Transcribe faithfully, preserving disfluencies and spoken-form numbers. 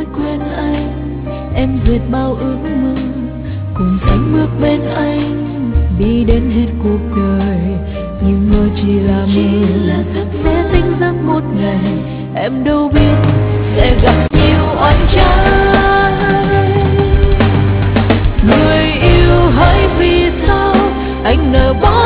nói quên anh, em dệt bao ước mơ cùng sánh bước bên anh, đi đến hết cuộc đời. Nhưng mơ chỉ là mơ, sẽ tỉnh giấc một ngày, em đâu biết sẽ gặp nhiều oan trái. Người yêu hỡi vì sao anh nỡ bỏ